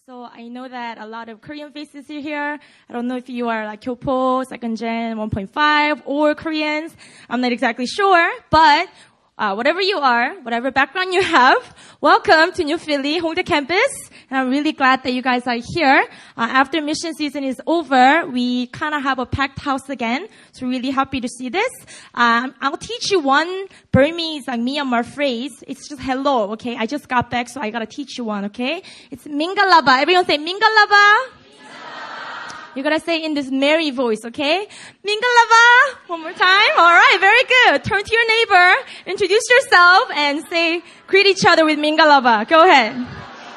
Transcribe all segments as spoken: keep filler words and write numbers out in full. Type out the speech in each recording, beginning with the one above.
So I know that a lot of Korean faces are here. I don't know if you are like Kyopo, second gen, one point five, or Koreans. I'm not exactly sure, but uh, whatever you are, whatever background you have, welcome to New Philly, Hongdae campus. And I'm really glad that you guys are here. Uh, after mission season is over, we kind of have a packed house again. So really happy to see this. Um, I'll teach you one Burmese, like Myanmar phrase. It's just hello, okay? I just got back, so I gotta teach you one, okay? It's Mingalaba. Everyone say Mingalaba. You gotta say in this merry voice, okay? Mingalaba. One more time. All right, very good. Turn to your neighbor, introduce yourself, and say, greet each other with Mingalaba. Go ahead.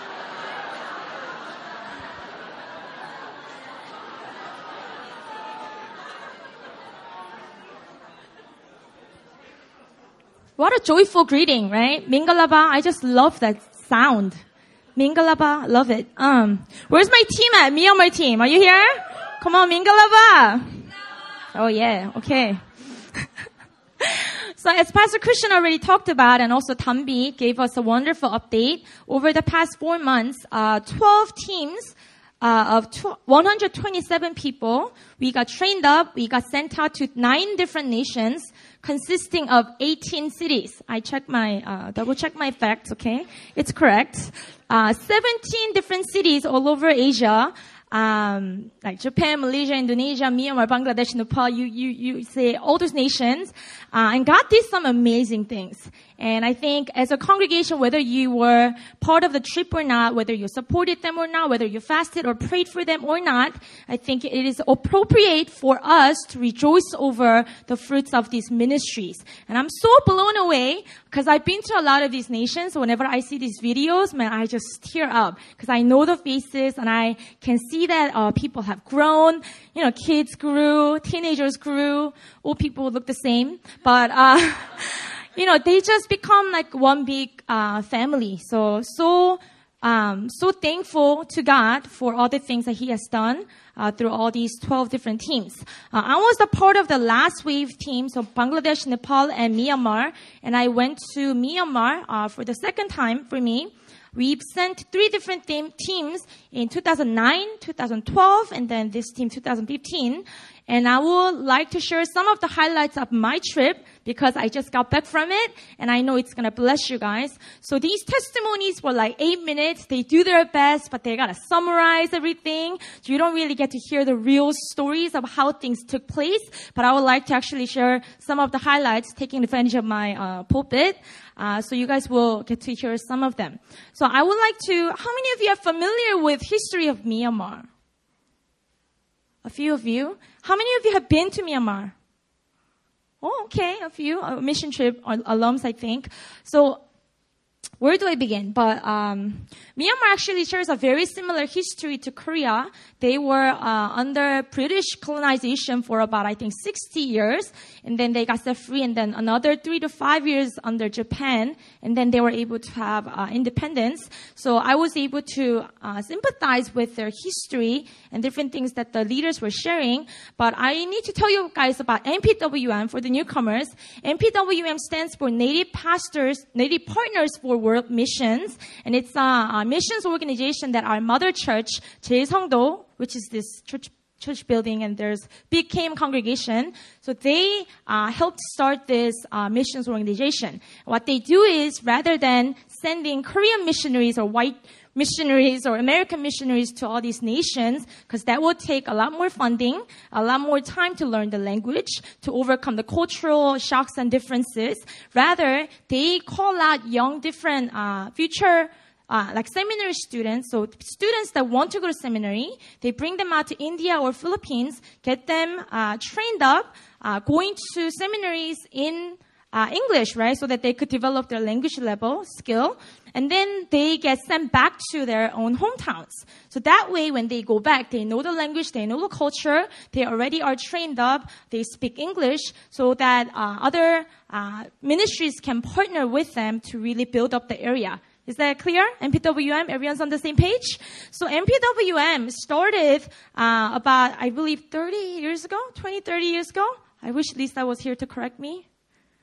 What a joyful greeting, right? Mingalaba, I just love that sound. Mingalaba, love it. Um, where's my team at? Myanmar team, are you here? Come on, Mingalaba. Oh yeah, okay. So as Pastor Christian already talked about, and also Tambi gave us a wonderful update, over the past four months, uh, twelve teams Uh, of one hundred twenty-seven people, we got trained up, we got sent out to nine different nations, consisting of eighteen cities. I checked my, uh, double check my facts, okay? It's correct. Uh, seventeen different cities all over Asia, um, like Japan, Malaysia, Indonesia, Myanmar, Bangladesh, Nepal, you, you, you say all those nations, uh, and God did some amazing things. And I think as a congregation, whether you were part of the trip or not, whether you supported them or not, whether you fasted or prayed for them or not, I think it is appropriate for us to rejoice over the fruits of these ministries. And I'm so blown away because I've been to a lot of these nations. So whenever I see these videos, man, I just tear up because I know the faces and I can see that uh, people have grown. You know, kids grew, teenagers grew, old people look the same. But, uh, you know, they just become like one big, uh, family. So, so, um, so thankful to God for all the things that He has done, uh, through all these twelve different teams. Uh, I was a part of the last wave team, so Bangladesh, Nepal, and Myanmar. And I went to Myanmar, uh, for the second time for me. We've sent three different team, teams in two thousand nine, two thousand twelve, and then this team two thousand fifteen. And I would like to share some of the highlights of my trip because I just got back from it and I know it's going to bless you guys. So these testimonies were like eight minutes. They do their best, but they got to summarize everything. So you don't really get to hear the real stories of how things took place. But I would like to actually share some of the highlights, taking advantage of my uh, pulpit. Uh, so you guys will get to hear some of them. So I would like to, how many of you are familiar with history of Myanmar? A few of you. How many of you have been to Myanmar? Oh, okay, a few. A mission trip alums, I think. So, where do I begin? But um, Myanmar actually shares a very similar history to Korea. They were uh, under British colonization for about, I think, sixty years. And then they got set free. And then another three to five years under Japan. And then they were able to have uh, independence. So I was able to uh, sympathize with their history and different things that the leaders were sharing. But I need to tell you guys about N P W M for the newcomers. N P W M stands for Native Pastors, Native Partners for World Missions, and it's a, a missions organization that our mother church, 제일성도, which is this church church building, and there's big K M congregation. So they uh, helped start this uh, missions organization. What they do is, rather than sending Korean missionaries or white missionaries or American missionaries to all these nations, because that would take a lot more funding, a lot more time to learn the language, to overcome the cultural shocks and differences. Rather, they call out young, different uh, future Uh, like seminary students, so students that want to go to seminary, they bring them out to India or Philippines, get them uh, trained up, uh, going to seminaries in uh, English, right, so that they could develop their language level skill, and then they get sent back to their own hometowns. So that way, when they go back, they know the language, they know the culture, they already are trained up, they speak English, so that uh, other uh, ministries can partner with them to really build up the area. Is that clear? N P W M, everyone's on the same page? So N P W M started uh, about, I believe, thirty years ago, twenty, thirty years ago. I wish Lisa was here to correct me.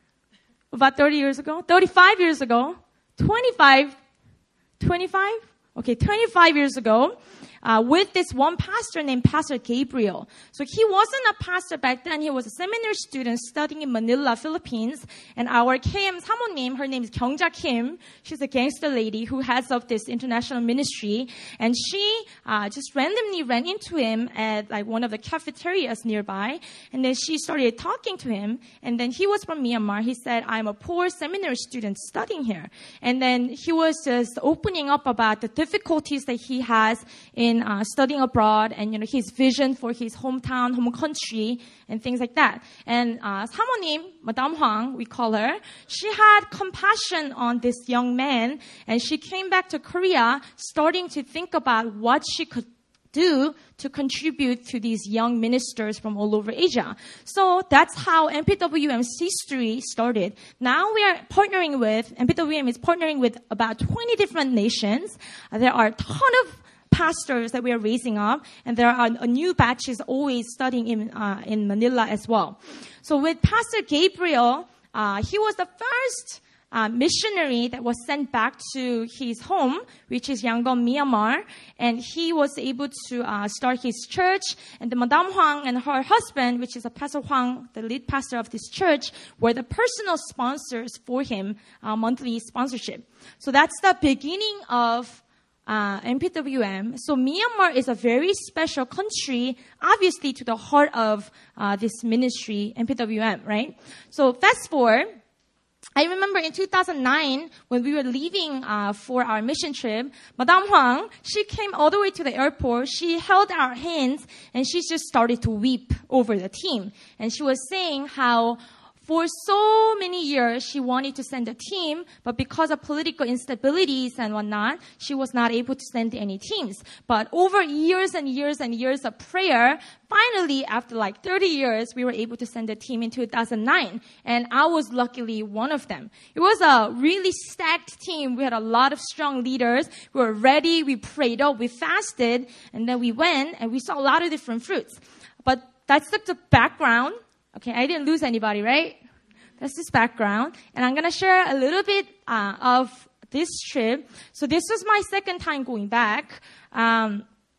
About thirty years ago, thirty-five years ago, twenty-five, twenty-five, okay, twenty-five years ago, uh, with this one pastor named Pastor Gabriel. So he wasn't a pastor back then. He was a seminary student studying in Manila, Philippines. And our K M 사모님, her name is Kyungja Kim. She's a gangster lady who heads up this international ministry. And she uh, just randomly ran into him at like one of the cafeterias nearby. And then she started talking to him. And then he was from Myanmar. He said, I'm a poor seminary student studying here. And then he was just opening up about the difficulties that he has in uh, studying abroad and, you know, his vision for his hometown, home country, and things like that. And uh, 사모님, Madame Hwang, we call her, she had compassion on this young man, and she came back to Korea starting to think about what she could do to contribute to these young ministers from all over Asia. So that's how M P W M's history started. Now we are partnering with, M P W M is partnering with about twenty different nations. Uh, there are a ton of pastors that we are raising up, and there are a new batches always studying in, uh, in Manila as well. So with Pastor Gabriel, uh, he was the first Uh, missionary that was sent back to his home, which is Yangon, Myanmar, and he was able to uh, start his church. And the Madame Hwang and her husband, which is a Pastor Hwang, the lead pastor of this church, were the personal sponsors for him, uh, monthly sponsorship. So that's the beginning of Uh, M P W M. So Myanmar is a very special country, obviously to the heart of uh, this ministry, M P W M, right? So fast forward. I remember in two thousand nine, when we were leaving uh, for our mission trip, Madame Hwang, she came all the way to the airport. She held our hands, and she just started to weep over the team. And she was saying how for so many years, she wanted to send a team, but because of political instabilities and whatnot, she was not able to send any teams. But over years and years and years of prayer, finally, after like thirty years, we were able to send a team in two thousand nine. And I was luckily one of them. It was a really stacked team. We had a lot of strong leaders. We were ready. We prayed up. We fasted. And then we went, and we saw a lot of different fruits. But that's like the background. Okay, I didn't lose anybody, right? That's this background. And I'm going to share a little bit uh, of this trip. So this was my second time going back. Um,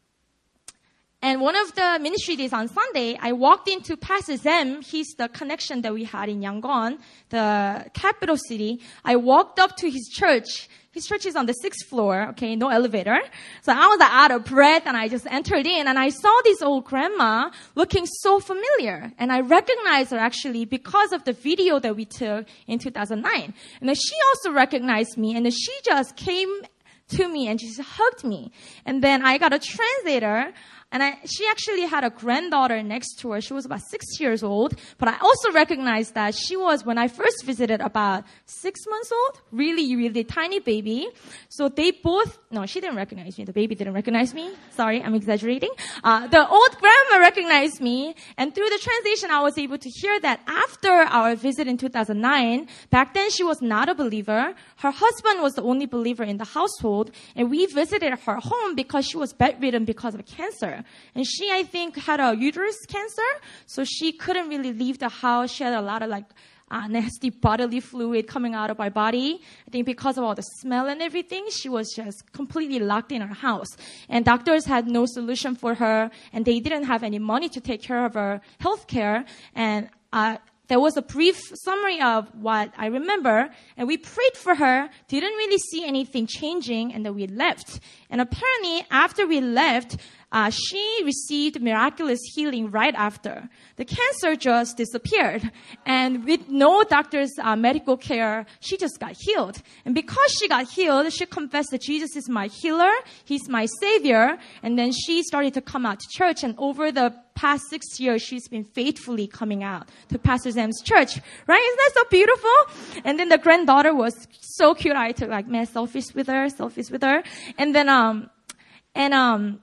and one of the ministry days on Sunday, I walked into Pastor Zem. He's the connection that we had in Yangon, the capital city. I walked up to his church. His church is on the sixth floor, okay, no elevator. So I was out of breath, and I just entered in, and I saw this old grandma looking so familiar. And I recognized her actually because of the video that we took in two thousand nine. And then she also recognized me, and then she just came to me and she just hugged me. And then I got a translator. And I, she actually had a granddaughter next to her. She was about six years old. But I also recognized that she was, when I first visited, about six months old. Really, really tiny baby. So they both, no, she didn't recognize me. The baby didn't recognize me. Sorry, I'm exaggerating. Uh, the old grandma recognized me. And through the translation, I was able to hear that after our visit in two thousand nine, back then she was not a believer. Her husband was the only believer in the household. And we visited her home because she was bedridden because of cancer. And she, I think, had a uterus cancer, so she couldn't really leave the house. She had a lot of like uh, nasty bodily fluid coming out of her body. I think because of all the smell and everything, she was just completely locked in her house. And doctors had no solution for her, and they didn't have any money to take care of her health care. And uh, there was a brief summary of what I remember, and we prayed for her, didn't really see anything changing, and then we left. And apparently, after we left, Uh, she received miraculous healing right after. The cancer just disappeared. And with no doctor's uh, medical care, she just got healed. And because she got healed, she confessed that Jesus is my healer. He's my savior. And then she started to come out to church. And over the past six years, she's been faithfully coming out to Pastor Zam's church. Right? Isn't that so beautiful? And then the granddaughter was so cute. I took like mad selfies with her, selfies with her. And then, um, and, um,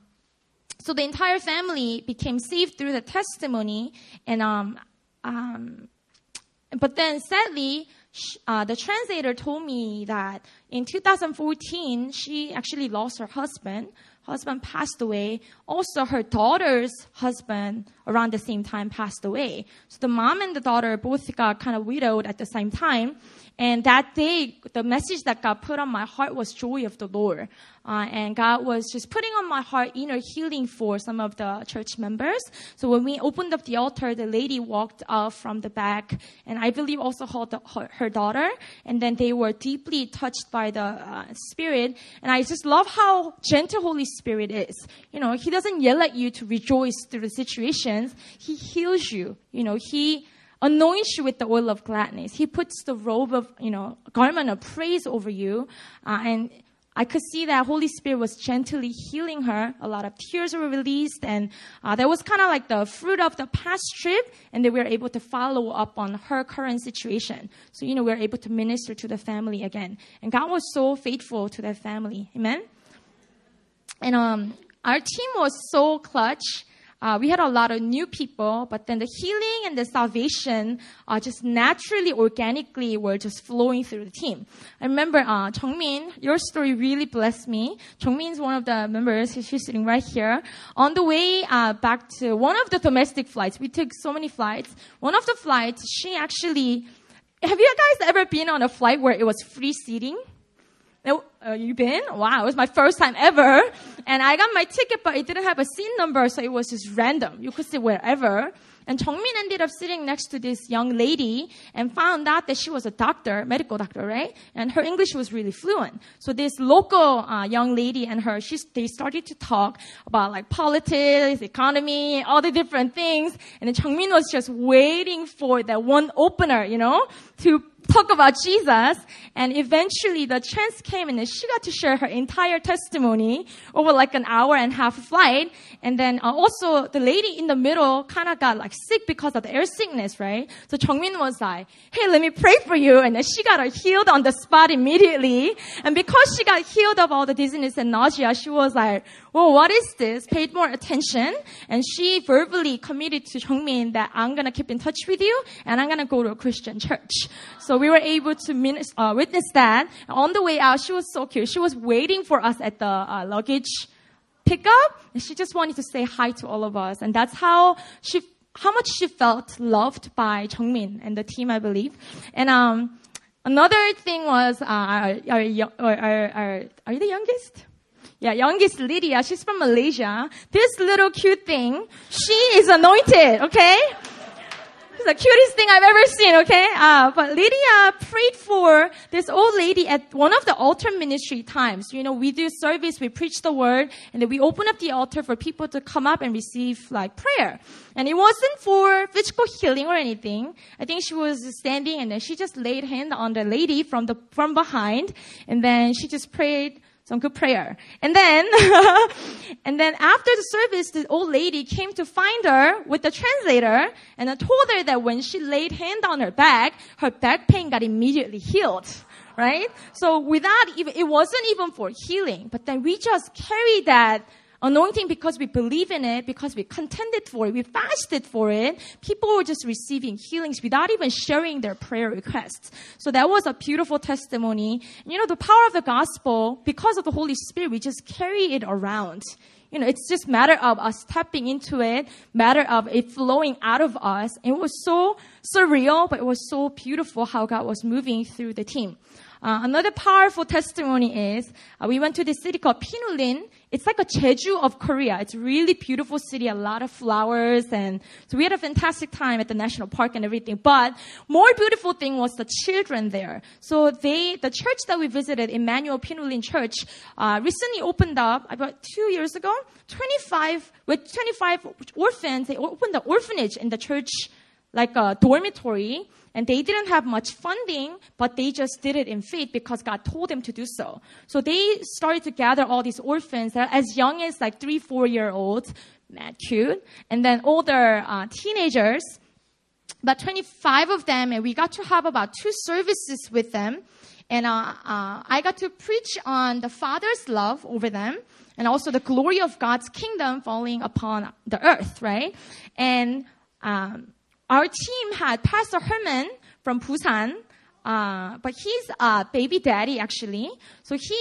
So the entire family became saved through the testimony, and um, um, but then sadly, sh- uh, the translator told me that in two thousand fourteen she actually lost her husband husband passed away. Also, her daughter's husband around the same time passed away. So the mom and the daughter both got kind of widowed at the same time. And that day, the message that God put on my heart was joy of the Lord. Uh, and God was just putting on my heart inner healing for some of the church members. So when we opened up the altar, the lady walked out from the back, and I believe also her, her, her daughter. And then they were deeply touched by the uh, Spirit. And I just love how gentle Holy Spirit is. You know, He doesn't yell at you to rejoice through the situations. He heals you. You know, He anoints you with the oil of gladness. He puts the robe of, you know, garment of praise over you. Uh, and I could see that Holy Spirit was gently healing her. A lot of tears were released. And uh, that was kind of like the fruit of the past trip. And then we were able to follow up on her current situation. So, you know, we were able to minister to the family again. And God was so faithful to that family. Amen? And um, our team was so clutch. Uh, we had a lot of new people, but then the healing and the salvation uh, just naturally, organically were just flowing through the team. I remember uh, Jungmin, your story really blessed me. Jungmin's one of the members. She's sitting right here. On the way uh, back to one of the domestic flights, we took so many flights. One of the flights, she actually, have you guys ever been on a flight where it was free seating? No, uh, you been? Wow, it was my first time ever. And I got my ticket, but it didn't have a seat number, so it was just random. You could sit wherever. And Jungmin ended up sitting next to this young lady and found out that she was a doctor, medical doctor, right? And her English was really fluent. So this local uh, young lady and her, she, they started to talk about like politics, economy, all the different things. And then Jungmin was just waiting for that one opener, you know, to talk about Jesus. And eventually the chance came and then she got to share her entire testimony over like an hour and a half flight. And then uh, also the lady in the middle kind of got like sick because of the air sickness, right? So Jungmin was like, hey, let me pray for you. And then she got her healed on the spot immediately. And because she got healed of all the dizziness and nausea, she was like, well, what is this? Paid more attention. And she verbally committed to Jungmin that I'm going to keep in touch with you and I'm going to go to a Christian church. So we were able to minis- uh, witness that. On the way out, she was so cute. She was waiting for us at the uh, luggage pickup. And she just wanted to say hi to all of us. And that's how she, how much she felt loved by Jungmin and the team, I believe. And, um, another thing was, uh, our, our, our, our, are you the youngest? Yeah, youngest Lydia. She's from Malaysia. This little cute thing, she is anointed, okay? It's the cutest thing I've ever seen, okay? Uh, but Lydia prayed for this old lady at one of the altar ministry times. You know, we do service, we preach the word, and then we open up the altar for people to come up and receive, like, prayer. And it wasn't for physical healing or anything. I think she was standing, and then she just laid hand on the lady from the from behind, and then she just prayed some good prayer. And then, and then after the service, the old lady came to find her with the translator and I told her that when she laid hand on her back, her back pain got immediately healed. Right? So without even, it wasn't even for healing, but then we just carried that anointing because we believe in it, because we contended for it, we fasted for it. People were just receiving healings without even sharing their prayer requests. So that was a beautiful testimony. And you know, the power of the gospel, because of the Holy Spirit, we just carry it around. You know, it's just matter of us tapping into it, matter of it flowing out of us. And it was so surreal, but it was so beautiful how God was moving through the team. Uh, another powerful testimony is uh, we went to this city called Pinulin. It's like a Jeju of Korea. It's a really beautiful city, a lot of flowers, and so we had a fantastic time at the national park and everything. But more beautiful thing was the children there. So they, the church that we visited, Emmanuel Pinulin Church, uh, recently opened up about two years ago. twenty-five with twenty-five orphans. They opened the orphanage in the church, like a dormitory. And they didn't have much funding, but they just did it in faith because God told them to do so. So they started to gather all these orphans that are as young as like three, four-year-olds, mad cute, and then older uh, teenagers, about twenty-five of them, and we got to have about two services with them. And uh, uh, I got to preach on the Father's love over them, and also the glory of God's kingdom falling upon the earth, right? And um our team had Pastor Herman from Busan, uh, but he's a baby daddy actually. So he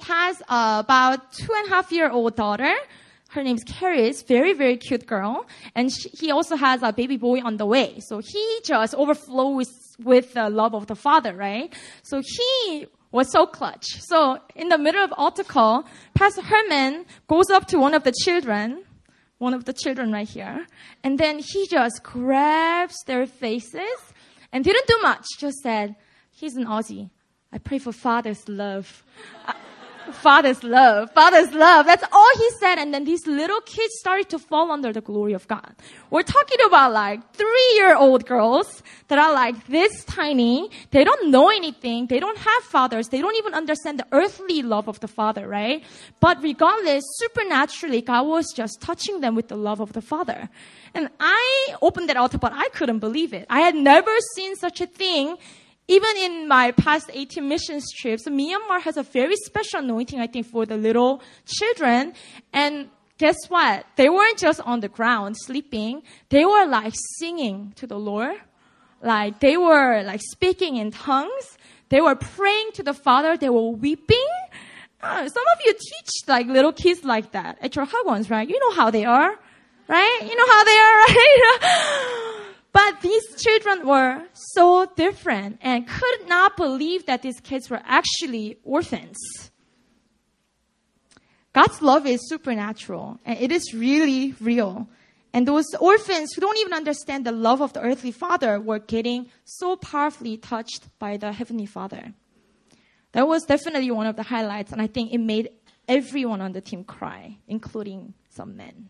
has uh, about two and a half year old daughter. Her name's Caris, very, very cute girl. And she, he also has a baby boy on the way. So he just overflows with the love of the Father, right? So he was so clutch. So in the middle of altar call, Pastor Herman goes up to one of the children, one of the children right here, and then he just grabs their faces and didn't do much, just said, he's an Aussie. I pray for Father's love. Father's love, Father's love. That's all he said. And then these little kids started to fall under the glory of God. We're talking about like three-year-old girls that are like this tiny. They don't know anything. They don't have fathers. They don't even understand the earthly love of the Father, right? But regardless, supernaturally, God was just touching them with the love of the Father. And I opened that altar, but I couldn't believe it. I had never seen such a thing. Even in my past eighteen missions trips, Myanmar has a very special anointing, I think, for the little children. And guess what? They weren't just on the ground sleeping. They were like singing to the Lord. Like they were like speaking in tongues. They were praying to the Father. They were weeping. Uh, some of you teach like little kids like that at your hagwons, right? You know how they are, right? You know how they are, right? But these children were so different and could not believe that these kids were actually orphans. God's love is supernatural, and it is really real. And those orphans who don't even understand the love of the earthly Father were getting so powerfully touched by the Heavenly Father. That was definitely one of the highlights, and I think it made everyone on the team cry, including some men,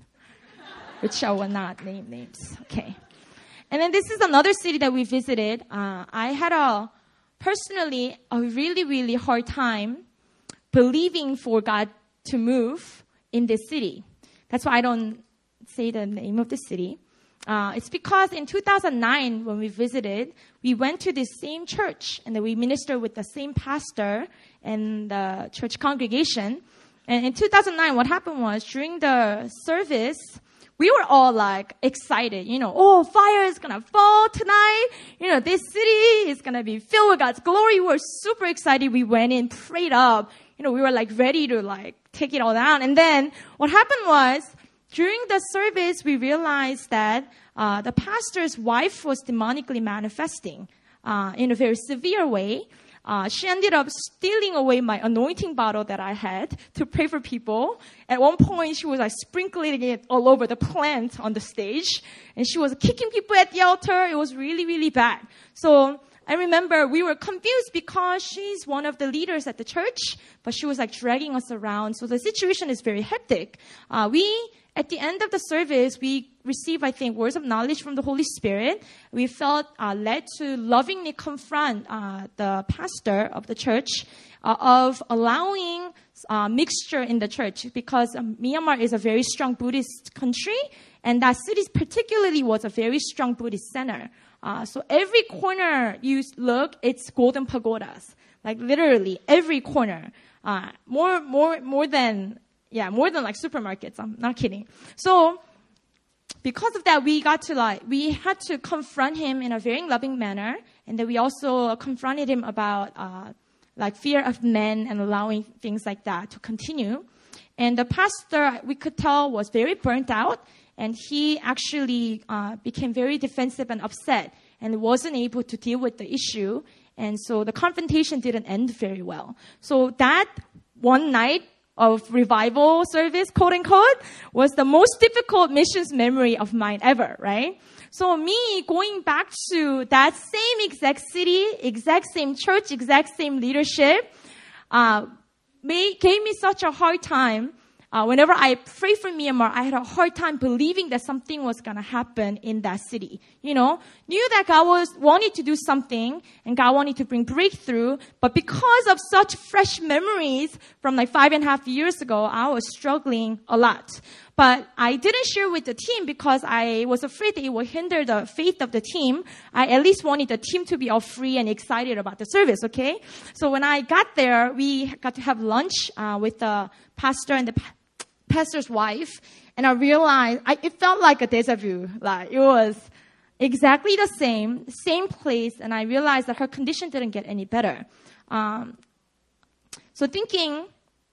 which I will not name names. Okay. And then this is another city that we visited. Uh, I had a, personally, a really, really hard time believing for God to move in this city. That's why I don't say the name of the city. Uh, it's because in two thousand nine, when we visited, we went to the same church and then we ministered with the same pastor and the church congregation. And in two thousand nine, what happened was during the service, we were all like excited, you know, oh, fire is going to fall tonight. You know, this city is going to be filled with God's glory. We were super excited. We went in, prayed up. You know, we were like ready to like take it all down. And then what happened was during the service, we realized that uh, the pastor's wife was demonically manifesting uh, in a very severe way. Uh, she ended up stealing away my anointing bottle that I had to pray for people. At one point, she was like sprinkling it all over the plant on the stage. And she was kicking people at the altar. It was really, really bad. So I remember we were confused because she's one of the leaders at the church, but she was like dragging us around. So the situation is very hectic. Uh, we, at the end of the service, we received, I think, words of knowledge from the Holy Spirit. We felt uh, led to lovingly confront uh, the pastor of the church uh, of allowing uh, mixture in the church because um, Myanmar is a very strong Buddhist country, and that city particularly was a very strong Buddhist center. Uh, so every corner you look, it's golden pagodas, like literally every corner. Uh, more, more, more than. Yeah, more than like supermarkets. I'm not kidding. So because of that, we got to like, we had to confront him in a very loving manner. And then we also confronted him about uh, like fear of men and allowing things like that to continue. And the pastor, we could tell, was very burnt out. And he actually uh, became very defensive and upset and wasn't able to deal with the issue. And so the confrontation didn't end very well. So that one night, of revival service, quote unquote, was the most difficult missions memory of mine ever, right? So me going back to that same exact city, exact same church, exact same leadership, uh, made, gave me such a hard time. Uh, whenever I prayed for Myanmar, I had a hard time believing that something was going to happen in that city. You know, knew that God was wanted to do something and God wanted to bring breakthrough. But because of such fresh memories from like five and a half years ago, I was struggling a lot. But I didn't share with the team because I was afraid that it would hinder the faith of the team. I at least wanted the team to be all free and excited about the service, okay? So when I got there, we got to have lunch uh, with the pastor and the pa- pastor's wife, and I realized I, it felt like a deja vu. Like it was exactly the same, same place, and I realized that her condition didn't get any better. Um, so thinking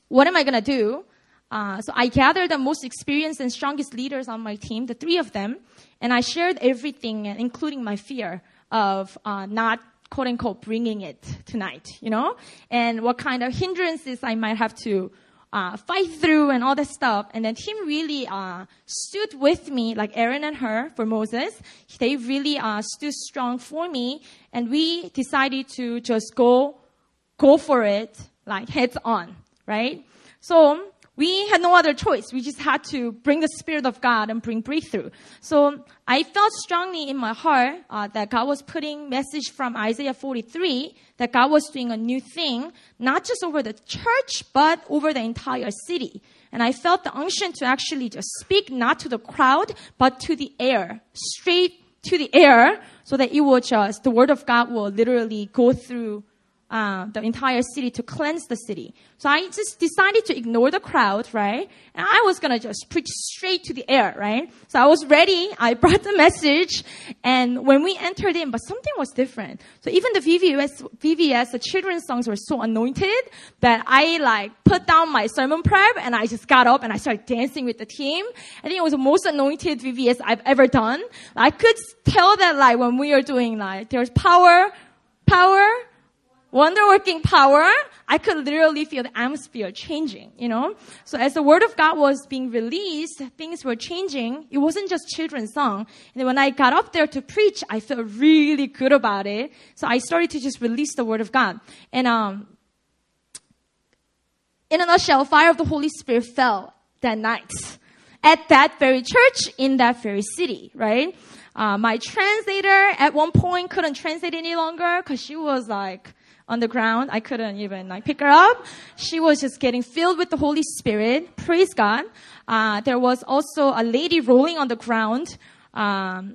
what am I going to do? Uh, so I gathered the most experienced and strongest leaders on my team, the three of them, and I shared everything, including my fear of uh, not, quote unquote, bringing it tonight, you know, and what kind of hindrances I might have to uh, fight through and all that stuff. And then Tim really uh, stood with me, like Aaron and her for Moses. They really uh, stood strong for me, and we decided to just go, go for it, like heads on, right? So we had no other choice. We just had to bring the Spirit of God and bring breakthrough. So I felt strongly in my heart uh, that God was putting message from Isaiah forty-three, that God was doing a new thing, not just over the church, but over the entire city. And I felt the unction to actually just speak not to the crowd, but to the air, straight to the air, so that it will just, the word of God will literally go through Uh, the entire city, to cleanse the city. So I just decided to ignore the crowd, right? And I was going to just preach straight to the air, right? So I was ready. I brought the message. And when we entered in, but something was different. So even the V V S, V V S, the children's songs were so anointed that I like put down my sermon prep and I just got up and I started dancing with the team. I think it was the most anointed V V S I've ever done. I could tell that like when we were doing like, there's power, power, wonder-working power, I could literally feel the atmosphere changing, you know? So as the word of God was being released, things were changing. It wasn't just children's song. And when I got up there to preach, I felt really good about it. So I started to just release the word of God. And um, in a nutshell, fire of the Holy Spirit fell that night at that very church in that very city, right? Uh, my translator at one point couldn't translate any longer because she was like, on the ground. I couldn't even like pick her up. She was just getting filled with the Holy Spirit. Praise God. Uh, there was also a lady rolling on the ground. Um,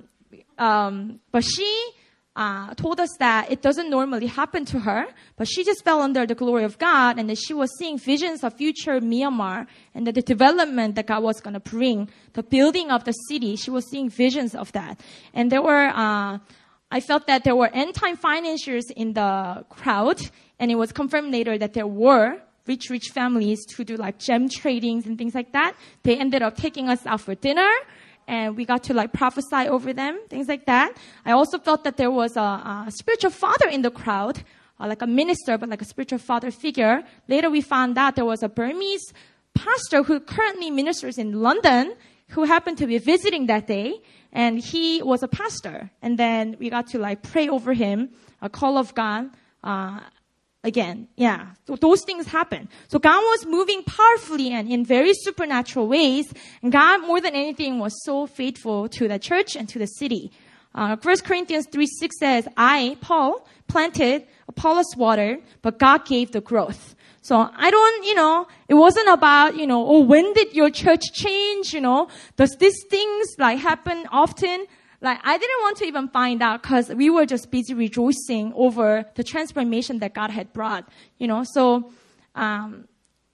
um, but she uh, told us that it doesn't normally happen to her, but she just fell under the glory of God, and that she was seeing visions of future Myanmar and that the development that God was going to bring, the building of the city. She was seeing visions of that. And there were, uh, I felt that there were end-time financiers in the crowd, and it was confirmed later that there were rich, rich families who do like gem tradings and things like that. They ended up taking us out for dinner, and we got to like prophesy over them, things like that. I also felt that there was a, a spiritual father in the crowd, uh, like a minister, but like a spiritual father figure. Later we found out there was a Burmese pastor who currently ministers in London, who happened to be visiting that day. And he was a pastor. And then we got to like pray over him, a call of God, uh, again. Yeah. So those things happen. So God was moving powerfully and in very supernatural ways. And God, more than anything, was so faithful to the church and to the city. Uh, First Corinthians three six says, I, Paul, planted, Apollos watered, but God gave the growth. So I don't, you know, it wasn't about, you know, oh, when did your church change? You know, does these things like happen often? Like, I didn't want to even find out because we were just busy rejoicing over the transformation that God had brought, you know. So, um,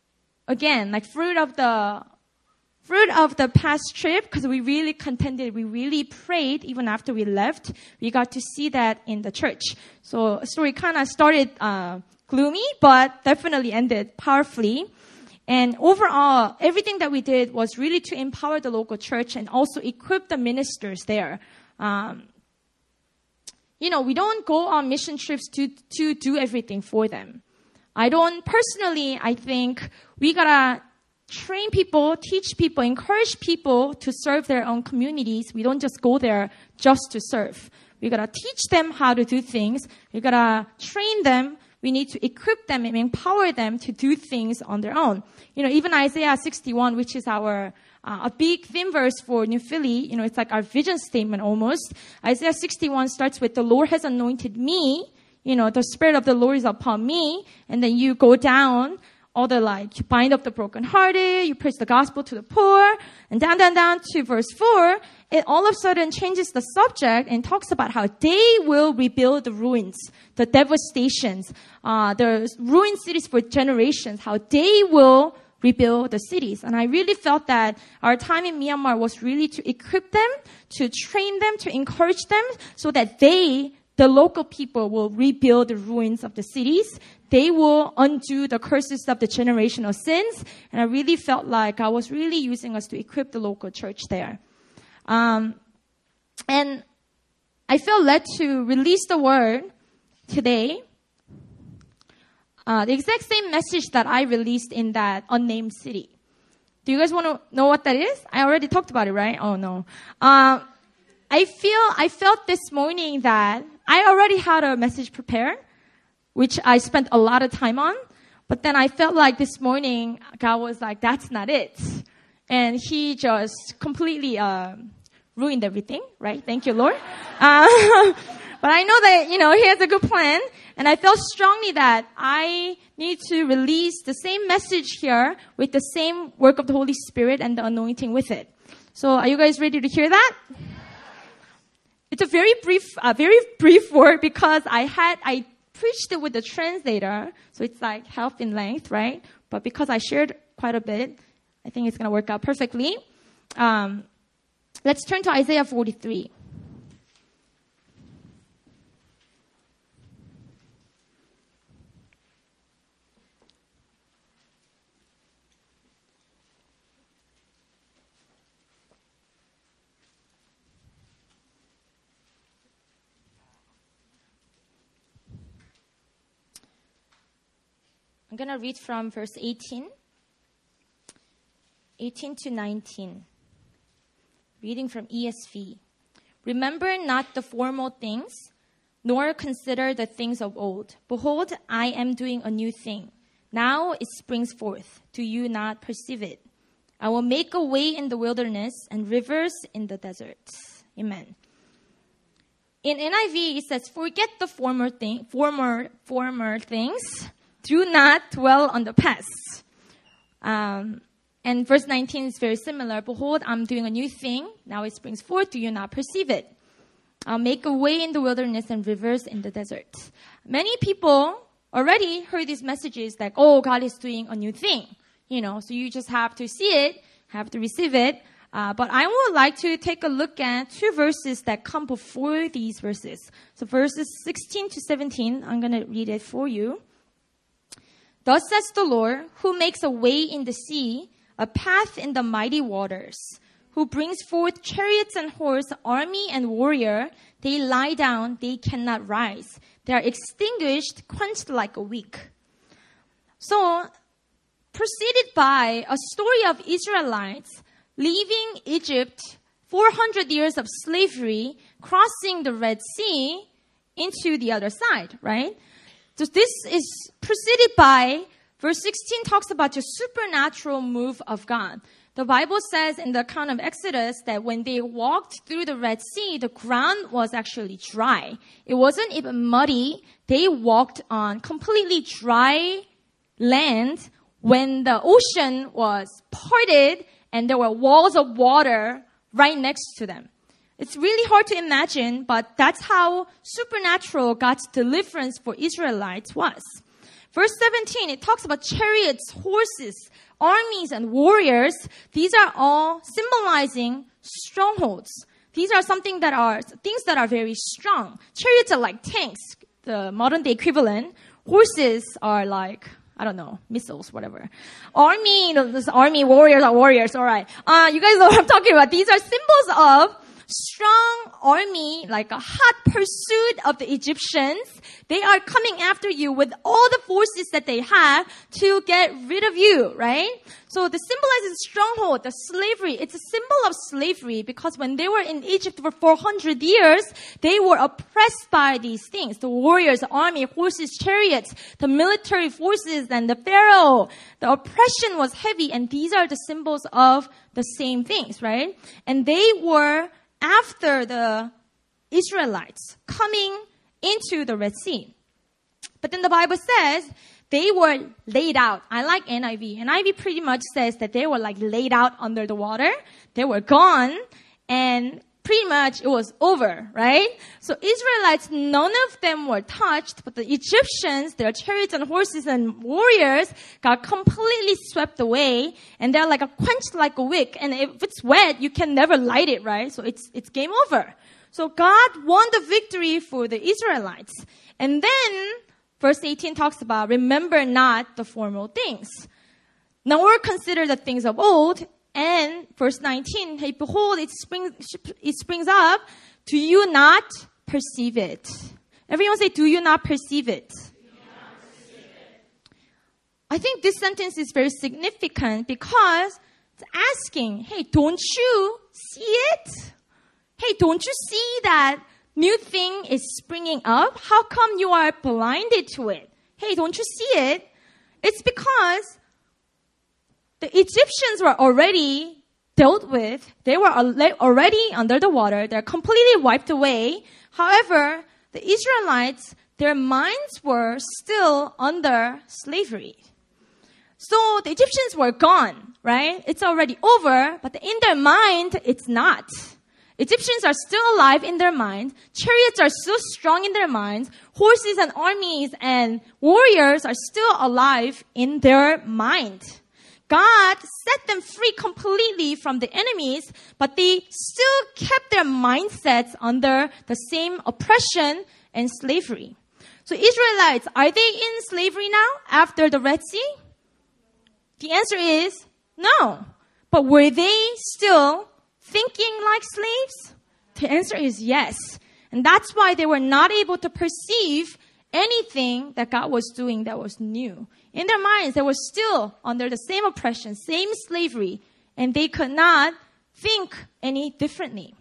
again, like fruit of the, fruit of the past trip, because we really contended, we really prayed even after we left. We got to see that in the church. So, the story kind of started, uh, gloomy, but definitely ended powerfully. And overall, everything that we did was really to empower the local church and also equip the ministers there. Um, you know, we don't go on mission trips to, to do everything for them. I don't, personally, I think we gotta train people, teach people, encourage people to serve their own communities. We don't just go there just to serve. We gotta teach them how to do things. We gotta train them. We need to equip them and empower them to do things on their own. You know, even Isaiah sixty-one, which is our, uh, a big theme verse for New Philly, you know, it's like our vision statement almost. Isaiah sixty-one starts with, the Lord has anointed me. You know, the Spirit of the Lord is upon me. And then you go down all the like, you bind up the brokenhearted, you preach the gospel to the poor, and down, down, down to verse four, it all of a sudden changes the subject and talks about how they will rebuild the ruins, the devastations, uh, the ruined cities for generations, how they will rebuild the cities. And I really felt that our time in Myanmar was really to equip them, to train them, to encourage them, so that they the local people will rebuild the ruins of the cities. They will undo the curses of the generational sins. And I really felt like God was really using us to equip the local church there. Um, and I felt led to release the word today. Uh, the exact same message that I released in that unnamed city. Do you guys want to know what that is? I already talked about it, right? Oh no. Uh, I feel, I felt this morning that I already had a message prepared, which I spent a lot of time on. But then I felt like this morning, God was like, that's not it. And he just completely, uh, ruined everything, right? Thank you, Lord. Uh, but I know that, you know, he has a good plan. And I felt strongly that I need to release the same message here with the same work of the Holy Spirit and the anointing with it. So are you guys ready to hear that? It's a very brief, uh, very brief word because I had, I preached it with the translator. So it's like half in length, right? But because I shared quite a bit, I think it's going to work out perfectly. Um, let's turn to Isaiah forty-three. I'm going to read from verse eighteen, eighteen to nineteen. Reading from E S V. Remember not the former things, nor consider the things of old. Behold, I am doing a new thing. Now it springs forth. Do you not perceive it? I will make a way in the wilderness and rivers in the desert. Amen. In N I V, it says, forget the former thing, former, former things. Do not dwell on the past. Um, and verse nineteen is very similar. Behold, I'm doing a new thing. Now it springs forth. Do you not perceive it? I'll make a way in the wilderness and rivers in the desert. Many people already heard these messages like, oh, God is doing a new thing. You know, so you just have to see it, have to receive it. Uh, but I would like to take a look at two verses that come before these verses. So verses sixteen to seventeen, I'm going to read it for you. Thus says the Lord, who makes a way in the sea, a path in the mighty waters, who brings forth chariots and horse, army and warrior. They lie down, they cannot rise. They are extinguished, quenched like a wick. So, preceded by a story of Israelites leaving Egypt, four hundred years of slavery, crossing the Red Sea into the other side, right? So this is preceded by, verse sixteen talks about the supernatural move of God. The Bible says in the account of Exodus that when they walked through the Red Sea, the ground was actually dry. It wasn't even muddy. They walked on completely dry land when the ocean was parted and there were walls of water right next to them. It's really hard to imagine, but that's how supernatural God's deliverance for Israelites was. Verse seventeen, it talks about chariots, horses, armies, and warriors. These are all symbolizing strongholds. These are something that are things that are very strong. Chariots are like tanks, the modern day equivalent. Horses are like, I don't know, missiles, whatever. Army, this army warriors are warriors, all right. Uh, you guys know what I'm talking about. These are symbols of strong army, like a hot pursuit of the Egyptians. They are coming after you with all the forces that they have to get rid of you, right? So the symbolizes stronghold, the slavery. It's a symbol of slavery because when they were in Egypt for four hundred years, they were oppressed by these things. The warriors, the army, horses, chariots, the military forces, and the Pharaoh. The oppression was heavy, and these are the symbols of the same things, right? And they were after the Israelites coming into the Red Sea. But then the Bible says they were laid out. I like N I V. N I V pretty much says that they were like laid out under the water. They were gone and pretty much it was over, right? So Israelites, none of them were touched, but the Egyptians, their chariots and horses and warriors got completely swept away, and they're like a quenched like a wick. And if it's wet, you can never light it, right? So it's, it's game over. So God won the victory for the Israelites. And then verse eighteen talks about remember not the former things. Nor consider the things of old. And verse nineteen, hey, behold, it springs, it springs up. Do you not perceive it? Everyone say, do you not perceive it? Do you not perceive it? I think this sentence is very significant because it's asking, hey, don't you see it? Hey, don't you see that new thing is springing up? How come you are blinded to it? Hey, don't you see it? It's because the Egyptians were already dealt with. They were already under the water. They're completely wiped away. However, the Israelites, their minds were still under slavery. So the Egyptians were gone, right? It's already over, but in their mind, it's not. Egyptians are still alive in their mind. Chariots are still strong in their minds. Horses and armies and warriors are still alive in their mind. God set them free completely from the enemies, but they still kept their mindsets under the same oppression and slavery. So Israelites, are they in slavery now after the Red Sea? The answer is no. But were they still thinking like slaves? The answer is yes. And that's why they were not able to perceive anything that God was doing that was new. In their minds, they were still under the same oppression, same slavery, and they could not think any differently.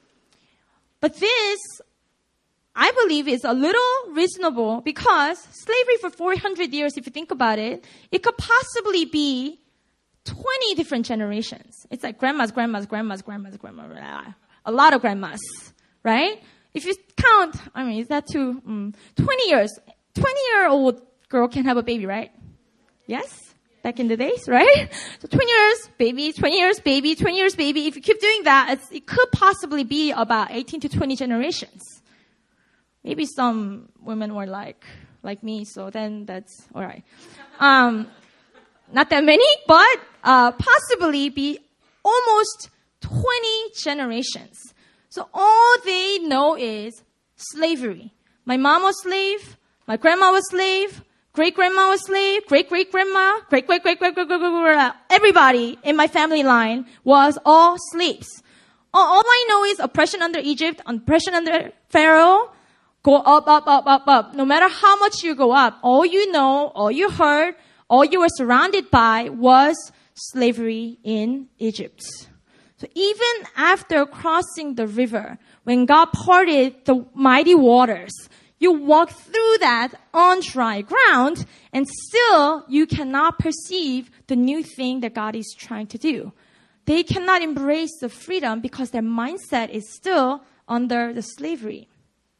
But this, I believe, is a little reasonable because slavery for four hundred years, if you think about it, it could possibly be twenty different generations. It's like grandmas, grandmas, grandmas, grandmas, grandmas, a lot of grandmas, right? If you count, I mean, is that too, um, twenty years, twenty-year-old girl can have a baby, right? Yes? Back in the days, right? So twenty years, baby, twenty years, baby, twenty years, baby. If you keep doing that, it's, it could possibly be about eighteen to twenty generations. Maybe some women were like, like me, so then that's alright. Um, not that many, but, uh, possibly be almost twenty generations. So all they know is slavery. My mom was slave, my grandma was slave, great-grandma was slave, great-great-grandma, great-great-great-great-great-great, everybody in my family line was all slaves. All, all I know is oppression under Egypt, oppression under Pharaoh, go up, up, up, up, up. No matter how much you go up, all you know, all you heard, all you were surrounded by was slavery in Egypt. So even after crossing the river, when God parted the mighty waters, you walk through that on dry ground, and still you cannot perceive the new thing that God is trying to do. They cannot embrace the freedom because their mindset is still under the slavery.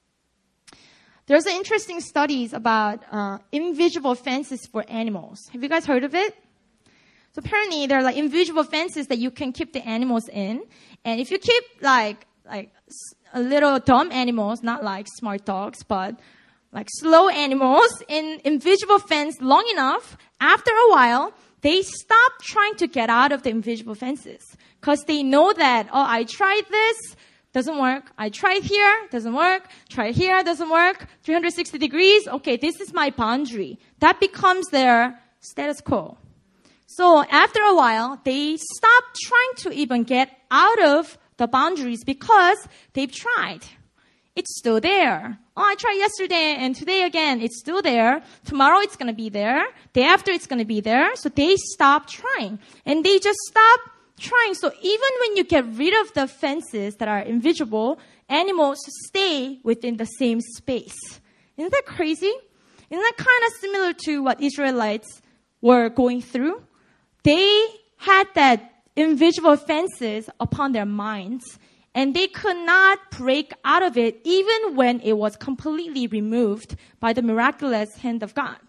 There's an interesting studies about uh, invisible fences for animals. Have you guys heard of it? So apparently there are like invisible fences that you can keep the animals in. And if you keep like, like a little dumb animals, not like smart dogs, but like slow animals in invisible fence long enough, after a while, they stop trying to get out of the invisible fences. Cause they know that, oh, I tried this, doesn't work. I tried here, doesn't work. Try here, doesn't work. three hundred sixty degrees, okay, this is my boundary. That becomes their status quo. So after a while, they stop trying to even get out of the boundaries because they've tried. It's still there. Oh, I tried yesterday and today again, it's still there. Tomorrow it's going to be there. Day after it's going to be there. So they stop trying. And they just stop trying. So even when you get rid of the fences that are invisible, animals stay within the same space. Isn't that crazy? Isn't that kind of similar to what Israelites were going through? They had that invisible fences upon their minds, and they could not break out of it even when it was completely removed by the miraculous hand of God.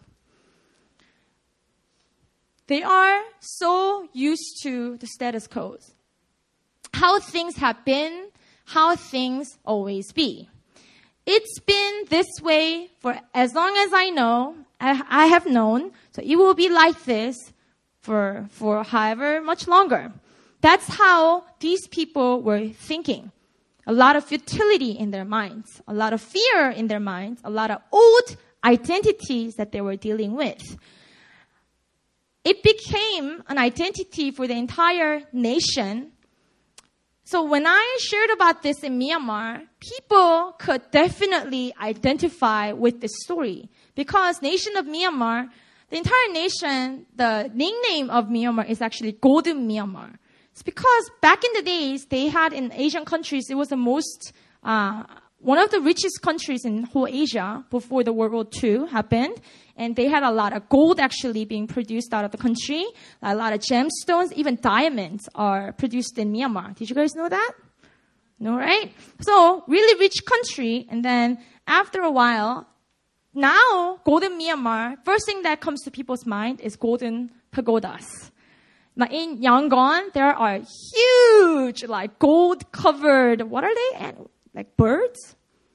They are so used to the status quo, how things have been, how things always be. It's been this way for as long as I know, I, I have known, so it will be like this for, for however much longer. That's how these people were thinking. a lot of futility in their minds, a lot of fear in their minds, a lot of old identities that they were dealing with. It became an identity for the entire nation. So when I shared about this in Myanmar, people could definitely identify with this story. Because nation of Myanmar, the entire nation, the nickname of Myanmar is actually Golden Myanmar. It's because back in the days, they had in Asian countries, it was the most, uh, one of the richest countries in whole Asia before the World War Two happened. And they had a lot of gold actually being produced out of the country. A lot of gemstones, even diamonds are produced in Myanmar. Did you guys know that? No, right? So, really rich country. And then after a while, now, Golden Myanmar, first thing that comes to people's mind is golden pagodas. But in Yangon, there are huge, like gold-covered, what are they? Like birds?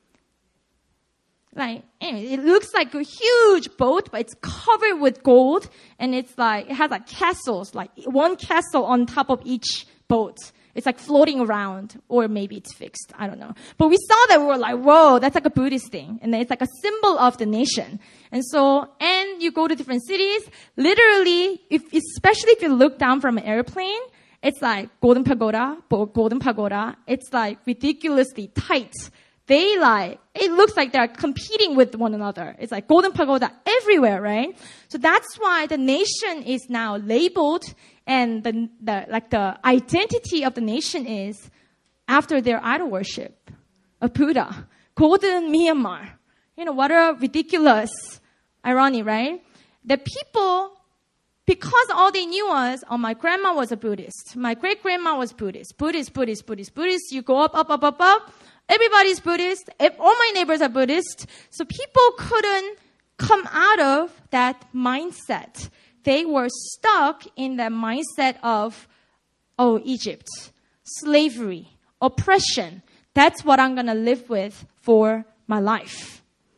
Like, anyway, it looks like a huge boat, but it's covered with gold, and it's like, it has like castles, like one castle on top of each boat. It's like floating around, or maybe it's fixed. I don't know. But we saw that, we were like, whoa, that's like a Buddhist thing. And then it's like a symbol of the nation. And so, and you go to different cities, literally, if, especially if you look down from an airplane, it's like Golden Pagoda, Golden Pagoda. It's like ridiculously tight. They like, it looks like they're competing with one another. It's like Golden Pagoda everywhere, right? So that's why the nation is now labeled, and the, the like the identity of the nation is after their idol worship of Buddha. Golden Myanmar. You know, what a ridiculous irony, right? The people, because all they knew was, oh, my grandma was a Buddhist. My great-grandma was Buddhist. Buddhist, Buddhist, Buddhist, Buddhist. You go up, up, up, up, up. Everybody's Buddhist. All my neighbors are Buddhist. So people couldn't come out of that mindset. They were stuck in the mindset of, oh, Egypt, slavery, oppression. That's what I'm going to live with for my life.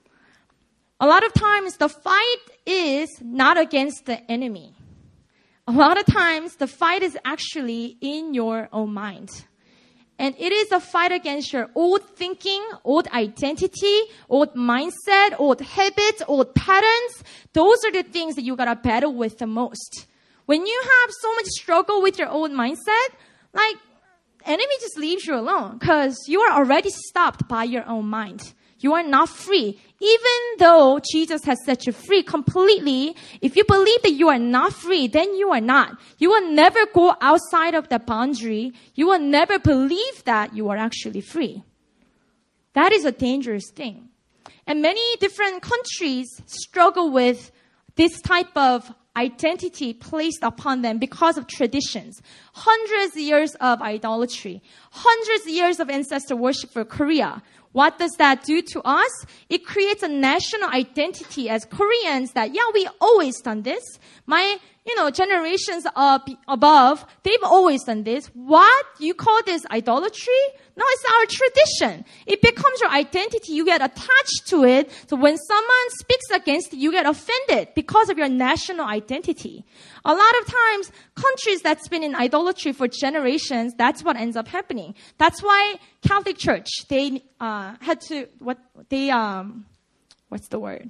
A lot of times the fight is not against the enemy. A lot of times the fight is actually in your own mind. And it is a fight against your old thinking, old identity, old mindset, old habits, old patterns. Those are the things that you gotta battle with the most. When you have so much struggle with your old mindset, like, enemy just leaves you alone because you are already stopped by your own mind. You are not free. Even though Jesus has set you free completely, if you believe that you are not free, then you are not. You will never go outside of that boundary. You will never believe that you are actually free. That is a dangerous thing. And many different countries struggle with this type of identity placed upon them because of traditions. Hundreds of years of idolatry. Hundreds of years of ancestor worship for Korea. What does that do to us? It creates a national identity as Koreans that, yeah, we always done this. My, you know, generations up above, they've always done this. What? You call this idolatry? No, it's our tradition. It becomes your identity. You get attached to it. So when someone speaks against it, you get offended because of your national identity. A lot of times, countries that's been in idolatry for generations, that's what ends up happening. That's why Catholic Church, they uh, had to, what, they, um, what's the word?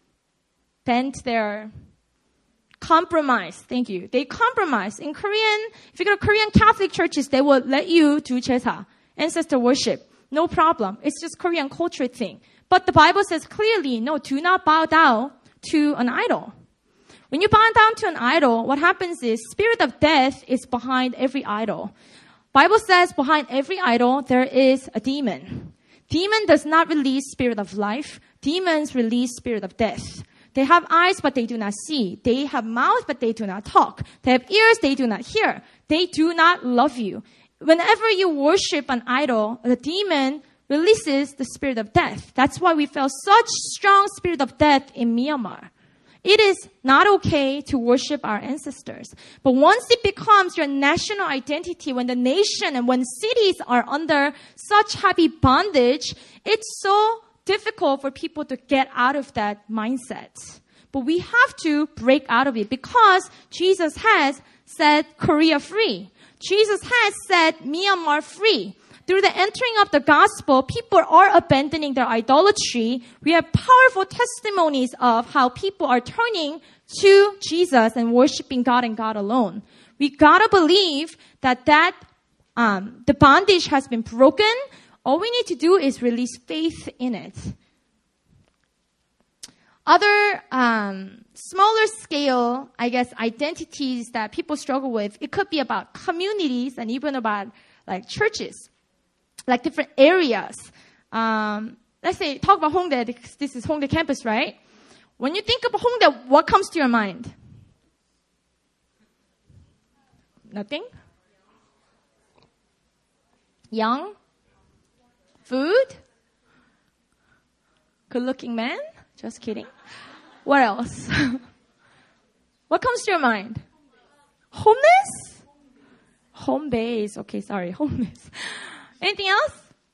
Bent their, compromise. Thank you. They compromise. In Korean, if you go to Korean Catholic churches, they will let you do 제사, ancestor worship. No problem. It's just Korean culture thing. But the Bible says clearly, no, do not bow down to an idol. When you bow down to an idol, what happens is spirit of death is behind every idol. Bible says behind every idol, there is a demon. Demon does not release spirit of life. Demons release spirit of death. They have eyes, but they do not see. They have mouth, but they do not talk. They have ears, they do not hear. They do not love you. Whenever you worship an idol, the demon releases the spirit of death. That's why we felt such strong spirit of death in Myanmar. It is not okay to worship our ancestors. But once it becomes your national identity, when the nation and when cities are under such heavy bondage, it's so difficult for people to get out of that mindset. But we have to break out of it because Jesus has set Korea free. Jesus has set Myanmar free. through the entering of the gospel, people are abandoning their idolatry. We have powerful testimonies of how people are turning to Jesus and worshiping God and God alone. We gotta believe that that um, the bondage has been broken. All we need to do is release faith in it. Other um, smaller scale, I guess, identities that people struggle with, it could be about communities and even about like churches, like different areas. Um, let's say, talk about Hongdae, because this is Hongdae campus, right? When you think about Hongdae, what comes to your mind? Nothing? Young? Food? Good-looking man? Just kidding. What else? What comes to your mind? Homeless? Home base. Okay, sorry. Homeless. Anything else?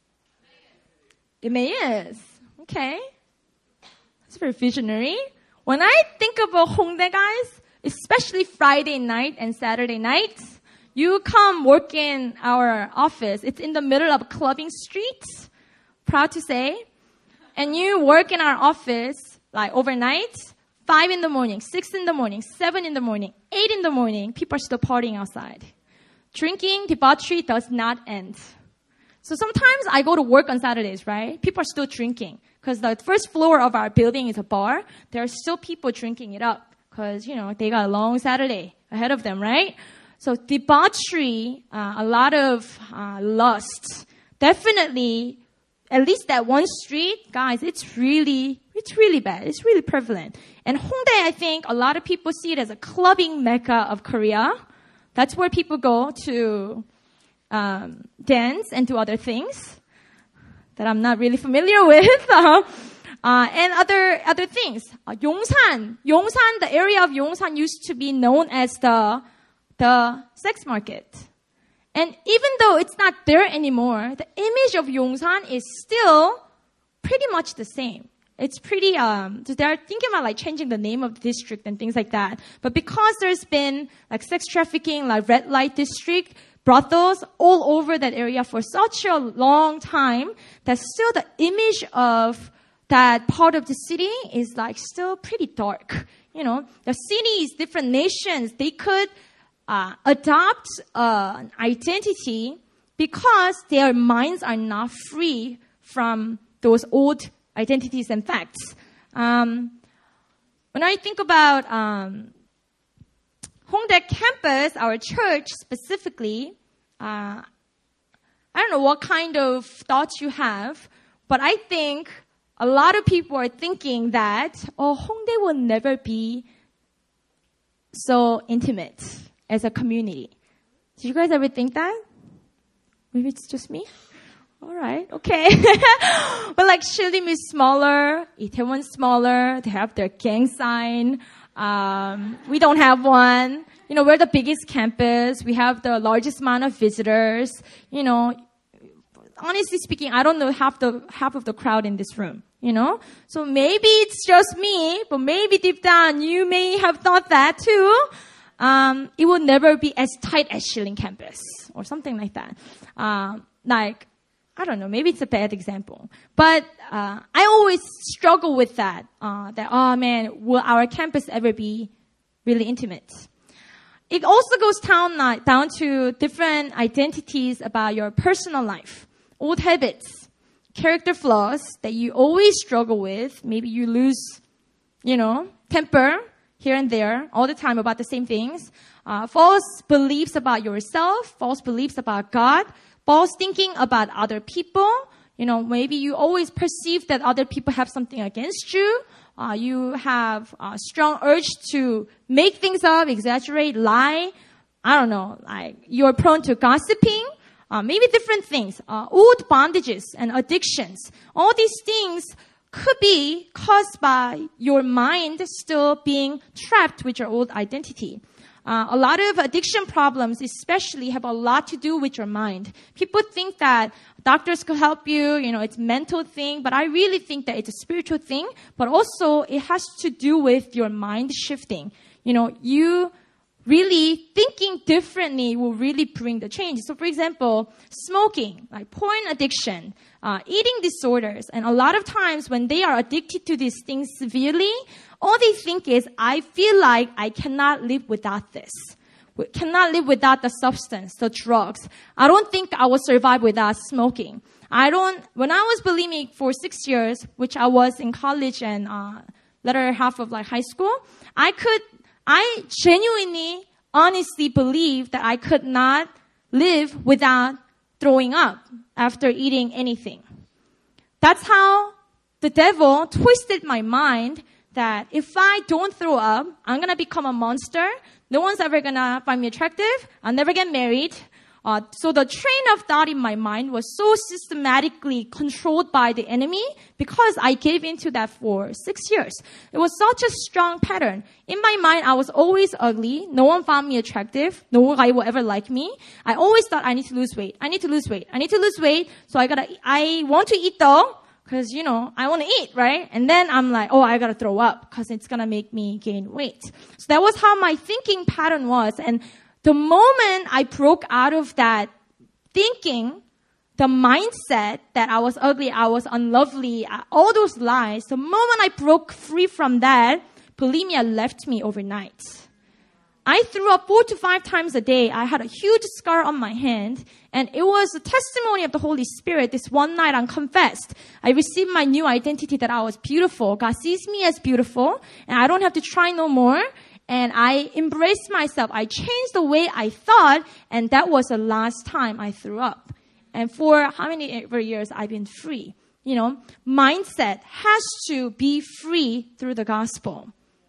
Emmaus. Okay. That's very visionary. When I think about Hongdae, guys, especially Friday night and Saturday nights, you come work in our office. It's in the middle of clubbing streets. Proud to say. And you work in our office, like overnight, five in the morning, six in the morning, seven in the morning, eight in the morning, people are still partying outside. Drinking, debauchery does not end. So sometimes I go to work on Saturdays, right? People are still drinking. Because the first floor of our building is a bar. There are still people drinking it up. Because, you know, they got a long Saturday ahead of them, right? So debauchery, uh, a lot of uh, lust, definitely. At least that one street, guys, it's really, it's really bad. It's really prevalent. And Hongdae, I think a lot of people see it as a clubbing mecca of Korea. That's where people go to um, dance and do other things that I'm not really familiar with. uh, and other other things. Uh, Yongsan. Yongsan, the area of Yongsan used to be known as the the sex market. And even though it's not there anymore, the image of Yongsan is still pretty much the same. It's pretty, um, they're thinking about like changing the name of the district and things like that. But because there's been like sex trafficking, like red light district, brothels all over that area for such a long time, that still the image of that part of the city is like still pretty dark. You know, the cities, different nations, they could Uh, adopt uh, an identity because their minds are not free from those old identities and facts. Um, when I think about um, Hongdae campus, our church specifically, uh, I don't know what kind of thoughts you have, but I think a lot of people are thinking that, oh, Hongdae will never be so intimate as a community. Did you guys ever think that? Maybe it's just me? Alright, okay. But like Shilim is smaller, Itaewon's smaller, they have their gang sign. Um, we don't have one. You know, we're the biggest campus. We have the largest amount of visitors. You know, honestly speaking, I don't know half the, half of the crowd in this room. You know? So maybe it's just me, but maybe deep down you may have thought that too. Um, it will never be as tight as Shilin campus or something like that. Um, like, I don't know, maybe it's a bad example. But uh, I always struggle with that. Uh, that, oh man, will our campus ever be really intimate? It also goes down, uh, down to different identities about your personal life. Old habits, character flaws that you always struggle with. Maybe you lose, you know, temper here and there, all the time about the same things. Uh, false beliefs about yourself, false beliefs about God, false thinking about other people. You know, maybe you always perceive that other people have something against you. Uh, you have a strong urge to make things up, exaggerate, lie. I don't know, like you're prone to gossiping. Uh, maybe different things. Uh, old bondages and addictions. All these things could be caused by your mind still being trapped with your old identity. Uh, a lot of addiction problems especially have a lot to do with your mind. People think that doctors could help you, you know, it's a mental thing, but I really think that it's a spiritual thing, but also it has to do with your mind shifting. You know, you really thinking differently will really bring the change. So for example, smoking, like porn addiction, uh, eating disorders, and a lot of times when they are addicted to these things severely, all they think is, I feel like I cannot live without this. We cannot live without the substance, the drugs. I don't think I will survive without smoking. I don't, when I was bulimic for six years, which I was in college and, uh, latter half of like high school, I could, I genuinely, honestly believed that I could not live without throwing up after eating anything. That's how the devil twisted my mind that if I don't throw up, I'm gonna become a monster. No one's ever gonna find me attractive. I'll never get married. Uh, so the train of thought in my mind was so systematically controlled by the enemy because I gave into that for six years. It was such a strong pattern. In my mind, I was always ugly. No one found me attractive. No guy will ever like me. I always thought I need to lose weight. I need to lose weight. I need to lose weight. So I gotta, I want to eat though. Cause, you know, I want to eat, right? And then I'm like, oh, I gotta throw up because it's gonna make me gain weight. So that was how my thinking pattern was. And the moment I broke out of that thinking, the mindset that I was ugly, I was unlovely, all those lies, the moment I broke free from that, bulimia left me overnight. I threw up four to five times a day. I had a huge scar on my hand, and it was a testimony of the Holy Spirit. This one night I confessed. I received my new identity that I was beautiful. God sees me as beautiful, and I don't have to try no more. And I embraced myself. I changed the way I thought, and that was the last time I threw up. And for how many ever years I've been free. You know, mindset has to be free through the gospel.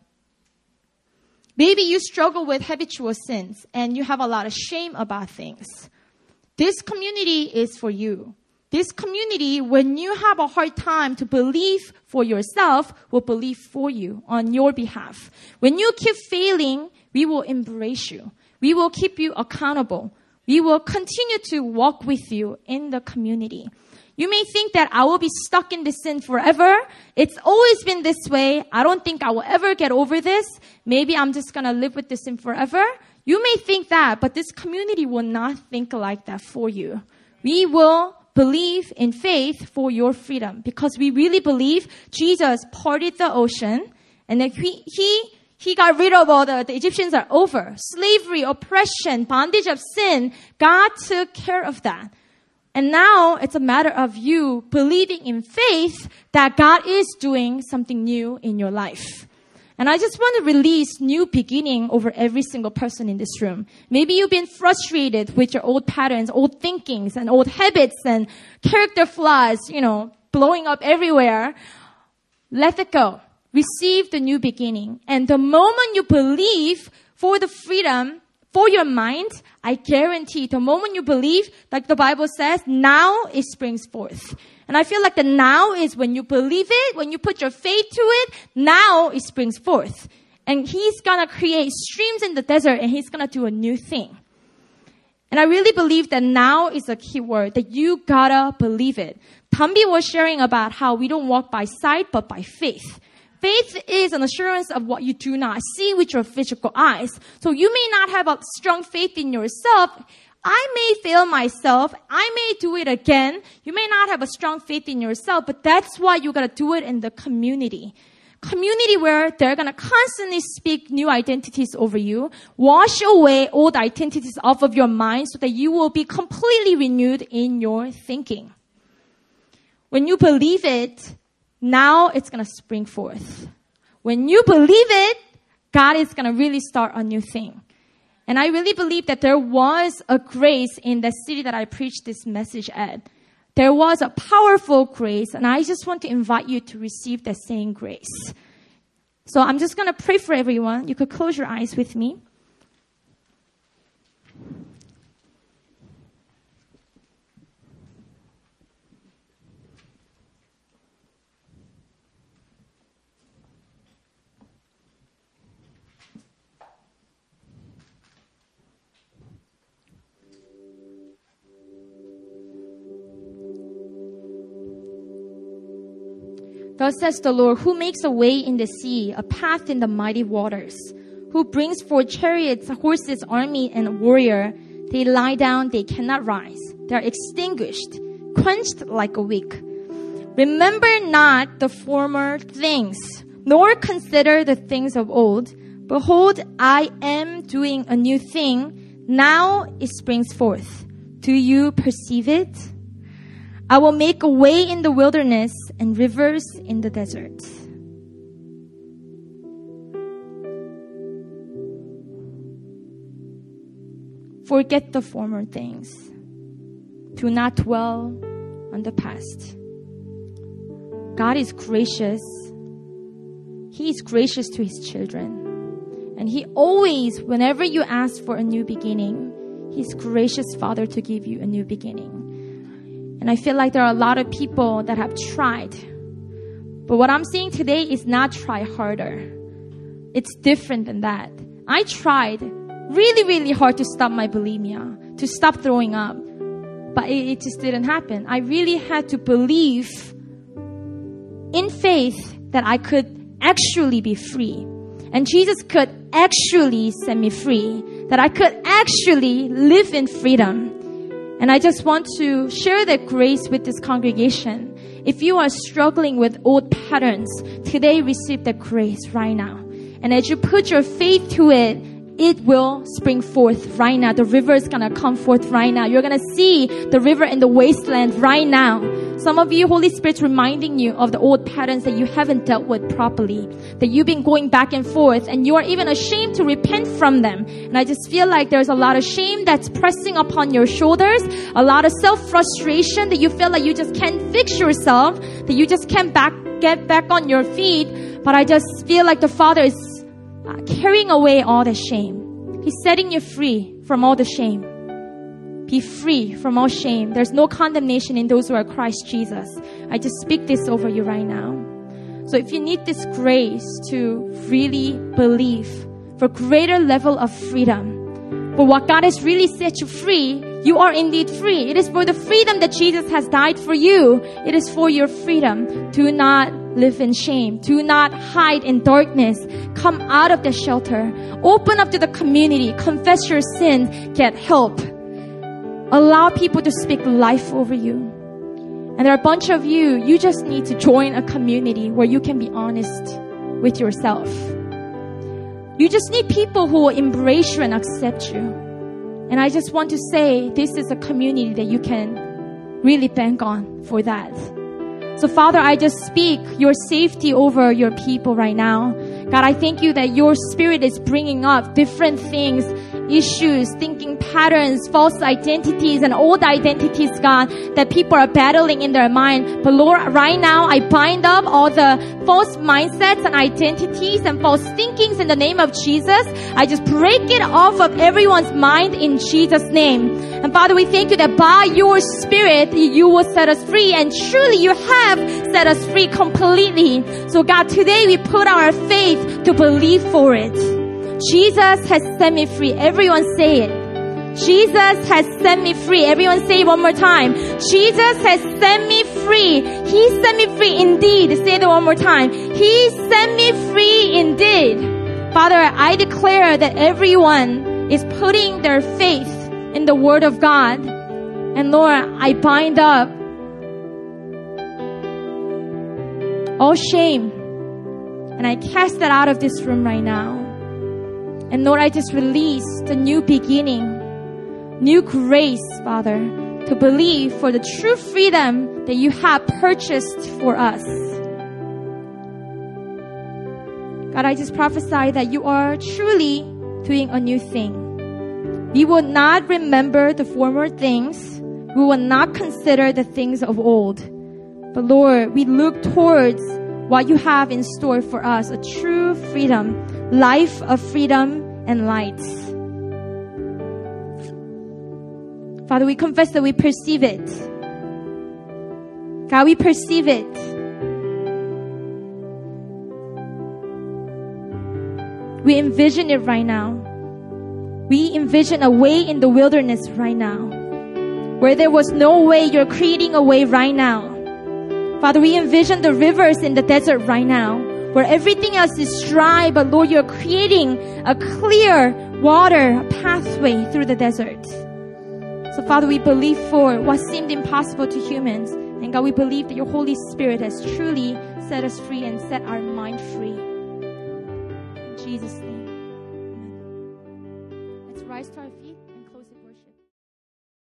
Maybe you struggle with habitual sins and you have a lot of shame about things. This community is for you. This community, when you have a hard time to believe for yourself, will believe for you on your behalf. When you keep failing, we will embrace you. We will keep you accountable. We will continue to walk with you in the community. You may think that I will be stuck in this sin forever. It's always been this way. I don't think I will ever get over this. Maybe I'm just going to live with this sin forever. You may think that, but this community will not think like that for you. We will believe in faith for your freedom because we really believe Jesus parted the ocean and that he, he, he got rid of all the, the Egyptians are over. Slavery, oppression, bondage of sin. God took care of that. And now it's a matter of you believing in faith that God is doing something new in your life. And I just want to release new beginning over every single person in this room. Maybe you've been frustrated with your old patterns, old thinkings, and old habits and character flaws, you know, blowing up everywhere. Let it go. Receive the new beginning. And the moment you believe for the freedom for your mind, I guarantee the moment you believe, like the Bible says, now it springs forth. And I feel like the now is when you believe it, when you put your faith to it, now it springs forth. And he's gonna create streams in the desert and he's gonna do a new thing. And I really believe that now is a key word, that you gotta believe it. Tambi was sharing about how we don't walk by sight, but by faith. Faith is an assurance of what you do not see with your physical eyes. So you may not have a strong faith in yourself. I may fail myself. I may do it again. You may not have a strong faith in yourself, but that's why you gotta do it in the community. Community where they're gonna constantly speak new identities over you, wash away old identities off of your mind so that you will be completely renewed in your thinking. When you believe it, now it's going to spring forth. When you believe it, God is going to really start a new thing. And I really believe that there was a grace in the city that I preached this message at. There was a powerful grace, and I just want to invite you to receive that same grace. So I'm just going to pray for everyone. You could close your eyes with me. Thus says the Lord, who makes a way in the sea, a path in the mighty waters, who brings forth chariots, horses, army, and warrior. They lie down, they cannot rise. They are extinguished, quenched like a wick. Remember not the former things, nor consider the things of old. Behold, I am doing a new thing. Now it springs forth. Do you perceive it? I will make a way in the wilderness and rivers in the desert. Forget the former things. Do not dwell on the past. God is gracious. He is gracious to His children. And He always, whenever you ask for a new beginning, He's gracious Father to give you a new beginning. And I feel like there are a lot of people that have tried. But what I'm saying today is not try harder. It's different than that. I tried really, really hard to stop my bulimia, to stop throwing up. But it, it just didn't happen. I really had to believe in faith that I could actually be free. And Jesus could actually set me free. That I could actually live in freedom. And I just want to share that grace with this congregation. If you are struggling with old patterns, today receive that grace right now. And as you put your faith to it, it will spring forth right now. The river is going to come forth right now. You're going to see the river in the wasteland right now. Some of you, Holy Spirit's reminding you of the old patterns that you haven't dealt with properly, that you've been going back and forth, and you are even ashamed to repent from them. And I just feel like there's a lot of shame that's pressing upon your shoulders, a lot of self-frustration that you feel like you just can't fix yourself, that you just can't back, get back on your feet. But I just feel like the Father is Uh, carrying away all the shame. He's setting you free from all the shame. Be free from all shame. There's no condemnation in those who are Christ Jesus. I just speak this over you right now. So if you need this grace to really believe for greater level of freedom, for what God has really set you free, you are indeed free. It is for the freedom that Jesus has died for you. It is for your freedom. Do not live in shame. Do not hide in darkness. Come out of the shelter. Open up to the community. Confess your sin. Get help. Allow people to speak life over you. And there are a bunch of you, you just need to join a community where you can be honest with yourself. You just need people who will embrace you and accept you. And I just want to say, this is a community that you can really bank on for that. So Father, I just speak your safety over your people right now. God, I thank you that your Spirit is bringing up different things, issues, thinking patterns, false identities, and old identities, God, that people are battling in their mind. But Lord, right now, I bind up all the false mindsets and identities and false thinkings in the name of Jesus. I just break it off of everyone's mind in Jesus' name. And Father, we thank you that by your Spirit, you will set us free. And truly, you have set us free completely. So God, today we put our faith to believe for it. Jesus has set me free. Everyone say it. Jesus has set me free. Everyone say it one more time. Jesus has set me free. He set me free indeed. Say that one more time. He set me free indeed. Father, I declare that everyone is putting their faith in the Word of God. And Lord, I bind up all shame. And I cast that out of this room right now. And Lord, I just release the new beginning, new grace, Father, to believe for the true freedom that you have purchased for us. God, I just prophesy that you are truly doing a new thing. We will not remember the former things. We will not consider the things of old. But Lord, we look towards what you have in store for us, a true freedom, life of freedom and light. Father, we confess that we perceive it. God, we perceive it. We envision it right now. We envision a way in the wilderness right now. Where there was no way, you're creating a way right now. Father, we envision the rivers in the desert right now. where everything else is dry, but Lord, you're creating a clear water pathway through the desert. So Father, we believe for what seemed impossible to humans. And God, we believe that your Holy Spirit has truly set us free and set our mind free. In Jesus' name. Amen. Let's rise to our feet.